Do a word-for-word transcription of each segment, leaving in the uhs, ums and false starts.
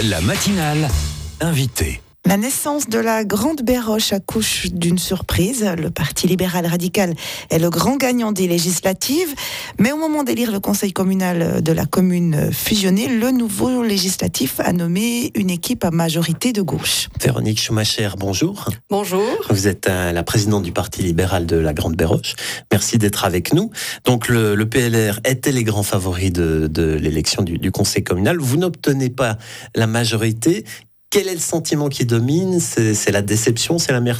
La matinale invitée. La naissance de la Grande Béroche accouche d'une surprise. Le Parti libéral radical est le grand gagnant des législatives. Mais au moment d'élire le conseil communal de la commune fusionnée, le nouveau législatif a nommé une équipe à majorité de gauche. Véronique Schumacher, bonjour. Bonjour. Vous êtes euh, la présidente du Parti libéral de la Grande Béroche. Merci d'être avec nous. Donc le, le P L R était les grands favoris de, de l'élection du, du conseil communal. Vous n'obtenez pas la majorité. Quel est le sentiment qui domine ? c'est, c'est la déception, c'est l'amertume ?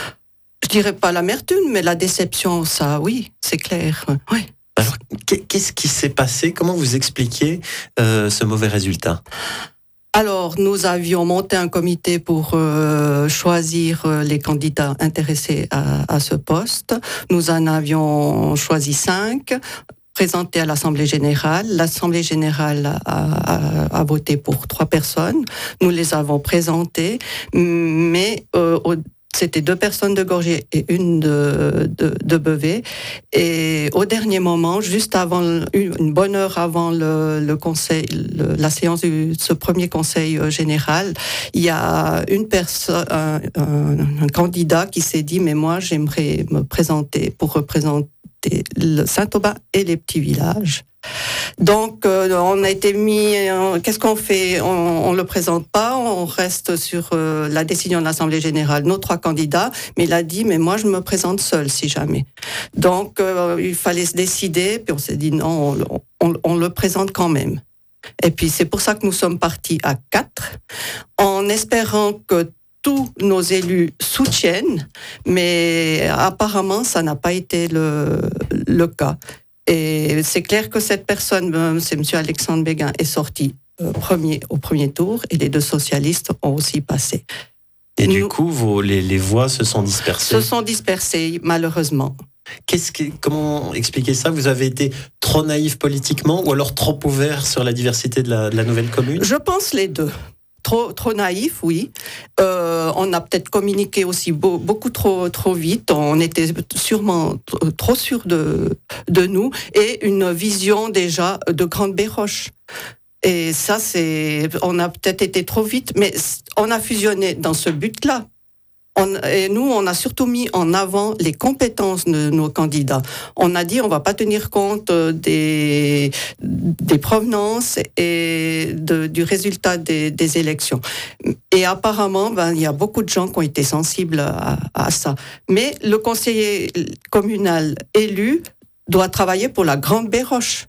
Je dirais pas l'amertume, mais la déception, ça, oui, c'est clair. Oui. Alors, qu'est-ce qui s'est passé ? Comment vous expliquez euh, ce mauvais résultat ? Alors, nous avions monté un comité pour euh, choisir euh, les candidats intéressés à, à ce poste. Nous en avions choisi cinq. Présenté à l'Assemblée générale. L'Assemblée générale a, a, a voté pour trois personnes. Nous les avons présentées, mais euh, au, c'était deux personnes de Gorgé et une de, de, de Bevet. Et au dernier moment, juste avant, une, une bonne heure avant le, le conseil, le, la séance de ce premier conseil général, il y a une personne, un, un, un candidat qui s'est dit, mais moi, j'aimerais me présenter pour représenter le Saint-Aubin et les petits villages. Donc, euh, on a été mis. Euh, qu'est-ce qu'on fait ? On, on le présente pas. On reste sur euh, la décision de l'Assemblée générale. Nos trois candidats, mais il a dit, mais moi, je me présente seul, si jamais. Donc, euh, il fallait se décider. Puis on s'est dit non, on, on, on le présente quand même. Et puis c'est pour ça que nous sommes partis à quatre, en espérant que tous nos élus soutiennent, mais apparemment, ça n'a pas été le, le cas. Et c'est clair que cette personne, c'est M. Alexandre Béguin, est sorti premier, au premier tour, et les deux socialistes ont aussi passé. Et Nous, du coup, vos, les, les voix se sont dispersées. Se sont dispersées, malheureusement. Qu'est-ce qui, comment expliquer ça ? Vous avez été trop naïf politiquement, ou alors trop ouvert sur la diversité de la, de la nouvelle commune ? Je pense les deux. Trop, trop naïf, oui. Euh, on a peut-être communiqué aussi beau, beaucoup trop, trop vite. On était sûrement t- trop sûrs de, de nous et une vision déjà de Grande Béroche. Et ça, c'est, on a peut-être été trop vite, mais on a fusionné dans ce but-là. On, et nous, on a surtout mis en avant les compétences de nos candidats. On a dit, on va pas tenir compte des, des provenances et de, du résultat des, des élections. Et apparemment, ben, il y a beaucoup de gens qui ont été sensibles à, à ça. Mais le conseiller communal élu doit travailler pour la Grande Béroche.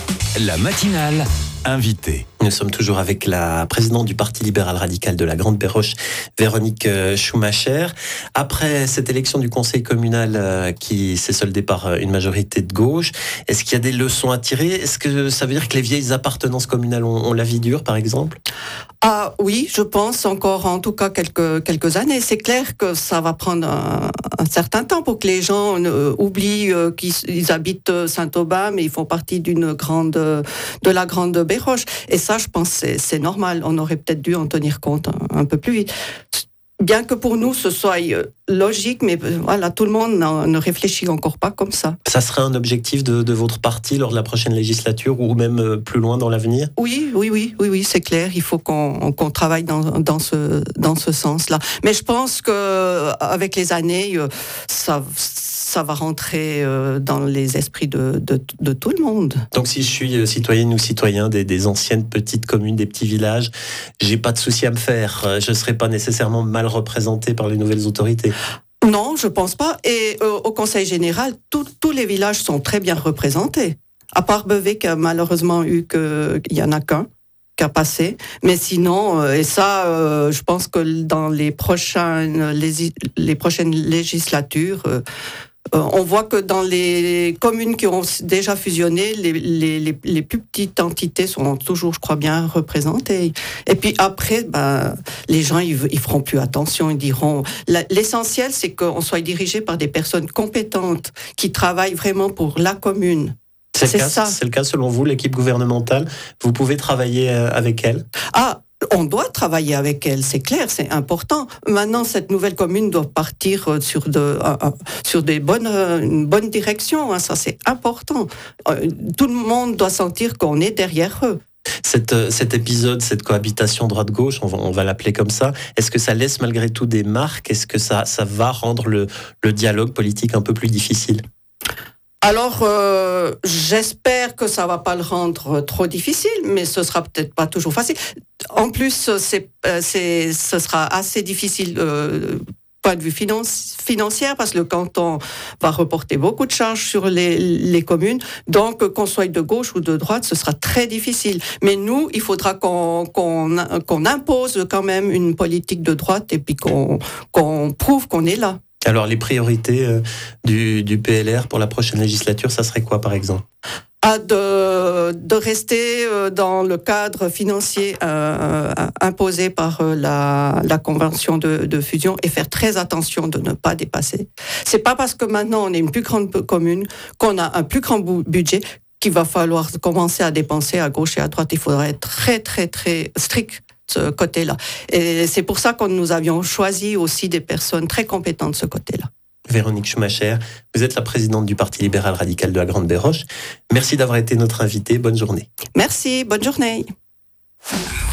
La matinale invitée. Nous sommes toujours avec la présidente du Parti libéral radical de la Grande Béroche, Véronique Schumacher. Après cette élection du conseil communal qui s'est soldée par une majorité de gauche, est-ce qu'il y a des leçons à tirer ? Est-ce que ça veut dire que les vieilles appartenances communales ont, ont la vie dure, par exemple ? Ah oui, je pense encore en tout cas quelques, quelques années. C'est clair que ça va prendre un, un certain temps pour que les gens euh, oublient euh, qu'ils ils habitent Saint-Aubin, mais ils font partie d'une grande, de la Grande Béroche. Et ça, je pense, c'est, c'est normal. On aurait peut-être dû en tenir compte un, un peu plus vite. Bien que pour nous, ce soit logique, mais voilà, tout le monde ne réfléchit encore pas comme ça. Ça serait un objectif de, de votre parti lors de la prochaine législature ou même plus loin dans l'avenir ? Oui, oui, oui, oui, oui, c'est clair. Il faut qu'on, qu'on travaille dans, dans ce, dans ce sens-là. Mais je pense que avec les années, ça, ça va rentrer dans les esprits de, de, de tout le monde. Donc, si je suis citoyenne ou citoyen des, des anciennes petites communes, des petits villages, j'ai pas de souci à me faire. Je serai pas nécessairement mal représenté par les nouvelles autorités. Non, je pense pas. Et euh, au Conseil général, tout, tous les villages sont très bien représentés. À part Bevet, qui a malheureusement eu que, il y en a qu'un qui a passé. Mais sinon, euh, et ça, euh, je pense que dans les prochaines, les, les prochaines législatures, euh, Euh, on voit que dans les communes qui ont déjà fusionné, les, les, les, les plus petites entités sont toujours, je crois, bien représentées. Et puis après, ben, les gens, ils, ils feront plus attention, ils diront... La, l'essentiel, c'est qu'on soit dirigé par des personnes compétentes qui travaillent vraiment pour la commune. C'est, c'est le cas, ça. C'est le cas, selon vous, l'équipe gouvernementale. Vous pouvez travailler avec elle ? Ah, on doit travailler avec elle, c'est clair, c'est important. Maintenant, cette nouvelle commune doit partir sur, de, euh, sur des bonnes, une bonne direction, hein, ça c'est important. Euh, tout le monde doit sentir qu'on est derrière eux. Cette, cet épisode, cette cohabitation droite-gauche, on va, on va l'appeler comme ça, est-ce que ça laisse malgré tout des marques? Est-ce que ça, ça va rendre le, le dialogue politique un peu plus difficile? Alors, euh, j'espère que ça va pas le rendre trop difficile, mais ce sera peut-être pas toujours facile. En plus, c'est, c'est, ce sera assez difficile euh, point de vue finance, financière, parce que le canton va reporter beaucoup de charges sur les, les communes. Donc, qu'on soit de gauche ou de droite, ce sera très difficile. Mais nous, il faudra qu'on, qu'on, qu'on impose quand même une politique de droite et puis qu'on, qu'on prouve qu'on est là. Alors, les priorités euh, du, du P L R pour la prochaine législature, ça serait quoi, par exemple? À de, de rester dans le cadre financier euh, imposé par la, la convention de, de fusion et faire très attention de ne pas dépasser. C'est pas parce que maintenant on est une plus grande commune qu'on a un plus grand budget qu'il va falloir commencer à dépenser à gauche et à droite. Il faudra être très très très strict ce côté-là. Et c'est pour ça que nous avions choisi aussi des personnes très compétentes de ce côté-là. Véronique Schumacher, vous êtes la présidente du Parti libéral radical de la Grande Béroche. Merci d'avoir été notre invitée. Bonne journée. Merci, bonne journée.